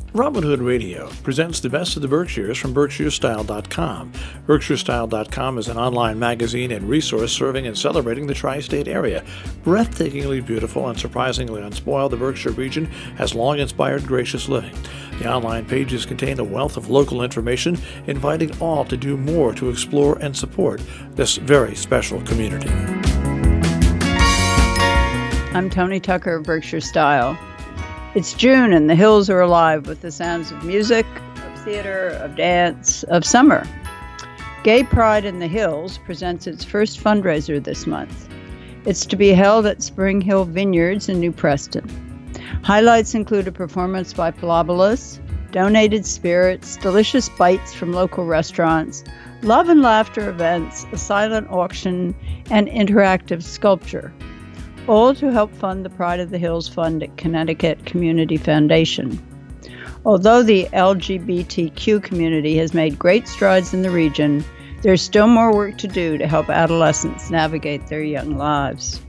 Robin Hood Radio presents the best of the Berkshires from BerkshireStyle.com. BerkshireStyle.com is an online magazine and resource serving and celebrating the tri-state area. Breathtakingly beautiful and surprisingly unspoiled, the Berkshire region has long inspired gracious living. The online pages contain a wealth of local information, inviting all to do more to explore and support this very special community. I'm Tony Tucker of Berkshire Style. It's June and the hills are alive with the sounds of music, of theater, of dance, of summer. Gay Pride in the Hills presents its first fundraiser this month. It's to be held at Spring Hill Vineyards in New Preston. Highlights include a performance by Palobolas, donated spirits, delicious bites from local restaurants, love and laughter events, a silent auction, and interactive sculpture. All to help fund the Pride of the Hills Fund at Connecticut Community Foundation. Although the LGBTQ community has made great strides in the region, there's still more work to do to help adolescents navigate their young lives.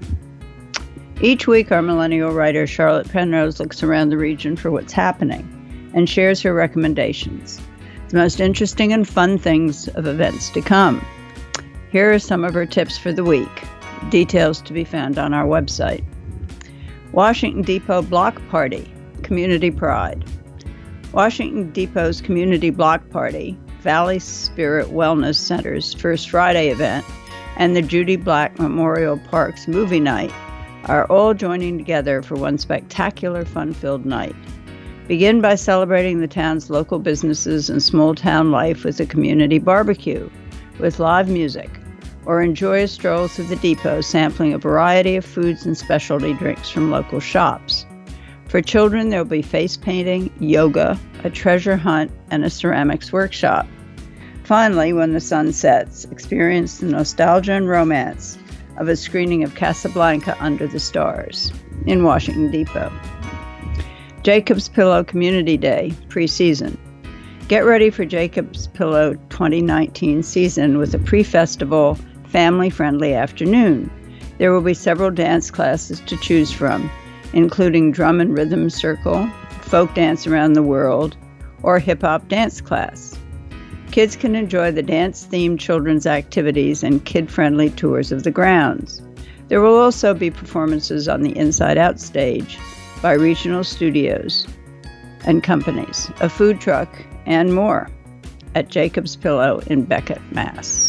Each week, our millennial writer Charlotte Penrose looks around the region for what's happening and shares her recommendations, the most interesting and fun things of events to come. Here are some of her tips for the week. Details to be found on our website. Washington Depot Block Party, Community Pride. Washington Depot's Community Block Party, Valley Spirit Wellness Center's First Friday event, and the Judy Black Memorial Park's Movie Night are all joining together for one spectacular fun-filled night. Begin by celebrating the town's local businesses and small-town life with a community barbecue, with live music, or enjoy a stroll through the depot sampling a variety of foods and specialty drinks from local shops. For children, there will be face painting, yoga, a treasure hunt, and a ceramics workshop. Finally, when the sun sets, experience the nostalgia and romance of a screening of Casablanca Under the Stars in Washington Depot. Jacob's Pillow Community Day, pre-season. Get ready for Jacob's Pillow 2019 season with a pre-festival, family-friendly afternoon. There will be several dance classes to choose from, including drum and rhythm circle, folk dance around the world, or hip-hop dance class. Kids can enjoy the dance-themed children's activities and kid-friendly tours of the grounds. There will also be performances on the Inside Out stage by regional studios and companies, a food truck, and more at Jacob's Pillow in Becket, Mass.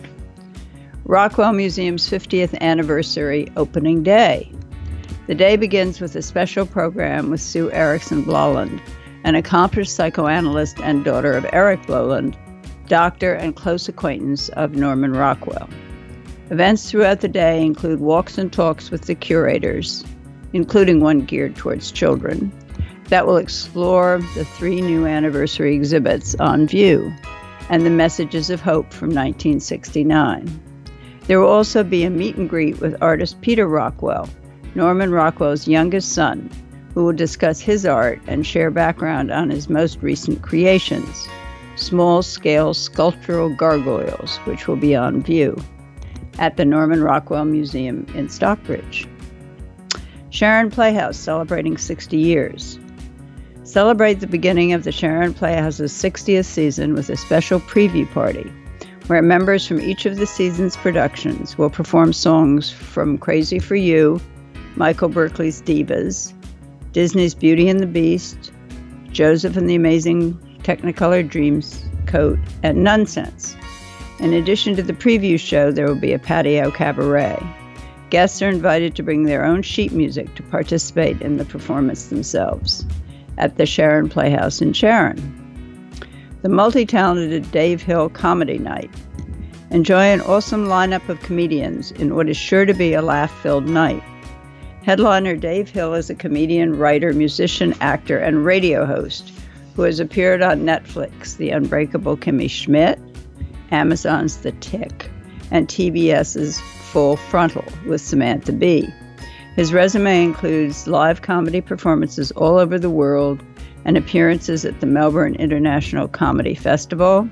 Rockwell Museum's 50th anniversary opening day. The day begins with a special program with Sue Erickson Bloland, an accomplished psychoanalyst and daughter of Eric Bloland, doctor and close acquaintance of Norman Rockwell. Events throughout the day include walks and talks with the curators, including one geared towards children, that will explore the 3 new anniversary exhibits on view and the messages of hope from 1969. There will also be a meet and greet with artist Peter Rockwell, Norman Rockwell's youngest son, who will discuss his art and share background on his most recent creations, small-scale sculptural gargoyles, which will be on view at the Norman Rockwell Museum in Stockbridge. Sharon Playhouse celebrating 60 years. Celebrate the beginning of the Sharon Playhouse's 60th season with a special preview party, where members from each of the season's productions will perform songs from Crazy for You, Michael Berkeley's Divas, Disney's Beauty and the Beast, Joseph and the Amazing Technicolor Dreamcoat, and Nonsense. In addition to the preview show, there will be a patio cabaret. Guests are invited to bring their own sheet music to participate in the performance themselves at the Sharon Playhouse in Sharon. The multi-talented Dave Hill Comedy Night. Enjoy an awesome lineup of comedians in what is sure to be a laugh-filled night. Headliner Dave Hill is a comedian, writer, musician, actor, and radio host who has appeared on Netflix, The Unbreakable Kimmy Schmidt, Amazon's The Tick, and TBS's Full Frontal with Samantha Bee. His resume includes live comedy performances all over the world and appearances at the Melbourne International Comedy Festival,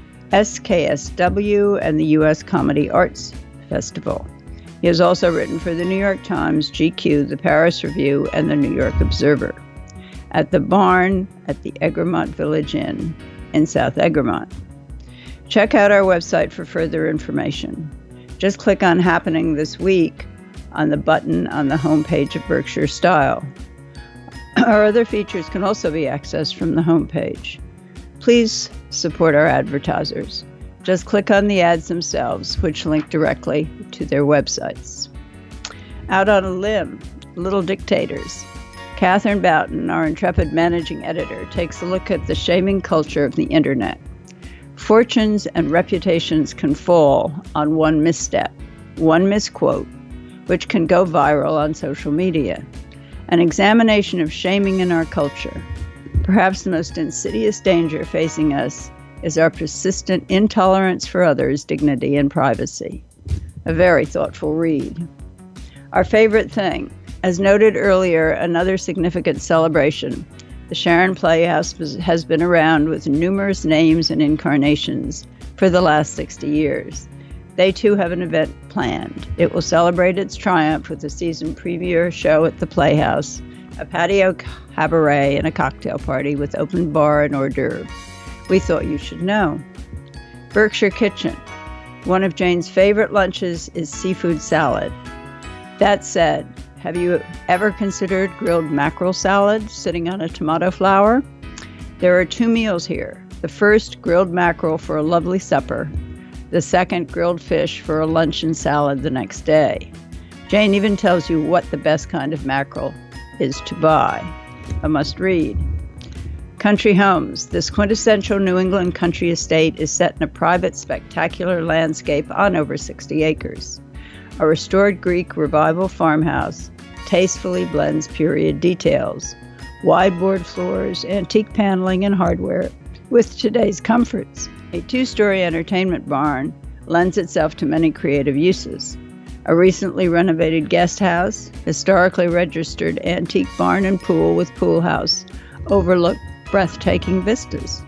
SKSW, and the U.S. Comedy Arts Festival. He has also written for the New York Times, GQ, the Paris Review, and the New York Observer. at the barn at the Egremont Village Inn in South Egremont. Check out our website for further information. Just click on Happening This Week on the button on the homepage of Berkshire Style. Our other features can also be accessed from the homepage. Please support our advertisers. Just click on the ads themselves, which link directly to their websites. Out on a limb, Little Dictators. Catherine Boughton, our intrepid managing editor, takes a look at the shaming culture of the internet. Fortunes and reputations can fall on one misstep, one misquote, which can go viral on social media. An examination of shaming in our culture. Perhaps the most insidious danger facing us is our persistent intolerance for others' dignity and privacy. A very thoughtful read. Our favorite thing. As noted earlier, another significant celebration. The Sharon Playhouse has been around with numerous names and incarnations for the last 60 years. They too have an event planned. It will celebrate its triumph with a season premiere show at the Playhouse, a patio cabaret, and a cocktail party with open bar and hors d'oeuvres. We thought you should know. Berkshire Kitchen. One of Jane's favorite lunches is seafood salad. That said, have you ever considered grilled mackerel salad sitting on a tomato flower? There are 2 meals here. The first, grilled mackerel for a lovely supper. The second, grilled fish for a lunch and salad the next day. Jane even tells you what the best kind of mackerel is to buy. A must read. Country Homes. This quintessential New England country estate is set in a private, spectacular landscape on over 60 acres. A restored Greek revival farmhouse tastefully blends period details, wide board floors, antique paneling, and hardware with today's comforts. A 2-story entertainment barn lends itself to many creative uses. A recently renovated guest house, historically registered antique barn and pool with pool house overlook breathtaking vistas.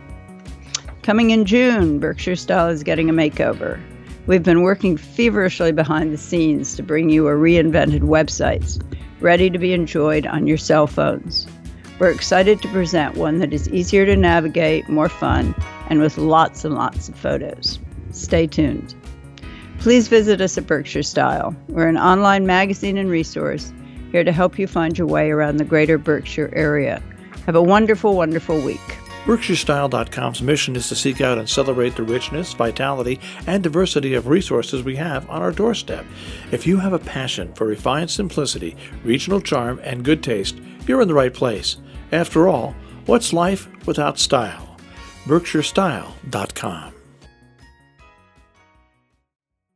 Coming in June, Berkshire Style is getting a makeover. We've been working feverishly behind the scenes to bring you a reinvented website, ready to be enjoyed on your cell phones. We're excited to present one that is easier to navigate, more fun, and with lots and lots of photos. Stay tuned. Please visit us at Berkshire Style. We're an online magazine and resource here to help you find your way around the greater Berkshire area. Have a wonderful, wonderful week. BerkshireStyle.com's mission is to seek out and celebrate the richness, vitality, and diversity of resources we have on our doorstep. If you have a passion for refined simplicity, regional charm, and good taste, you're in the right place. After all, what's life without style? BerkshireStyle.com.